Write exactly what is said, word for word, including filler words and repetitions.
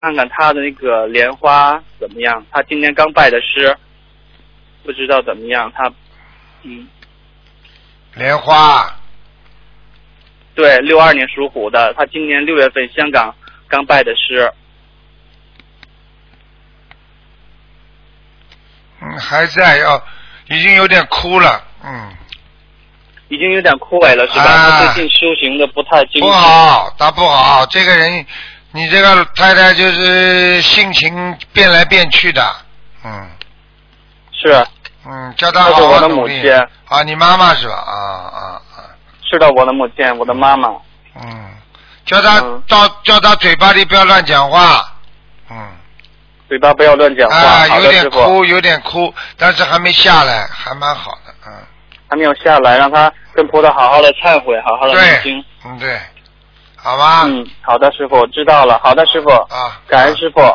看看他的那个莲花怎么样？他今年刚拜的师，不知道怎么样。他，嗯， 莲花， 对，六二年属虎的，他今年六月份香港刚拜的师。 嗯，还在要，已经有点枯了，嗯。 已经有点枯萎了，是吧？ 啊、 他最近修行的不太精进。 不好，他不好。这个人，你这个太太就是性情变来变去的，嗯。 是。 嗯，叫他好好努力。 这是我的母亲。 啊，你妈妈是吧？啊啊啊。 是的，我的母亲，我的妈妈。 嗯，叫他、 嗯、 叫叫他嘴巴里不要乱讲话，嗯。 嘴巴不要乱讲话。 啊， 有点哭，有点哭，但是还没下来，还蛮好的，嗯。 还没有下来，让他跟菩萨好好的忏悔，好好的念经。 嗯，对，好吧。 嗯，好的，师傅，知道了。好的，师傅。 啊， 感恩师傅。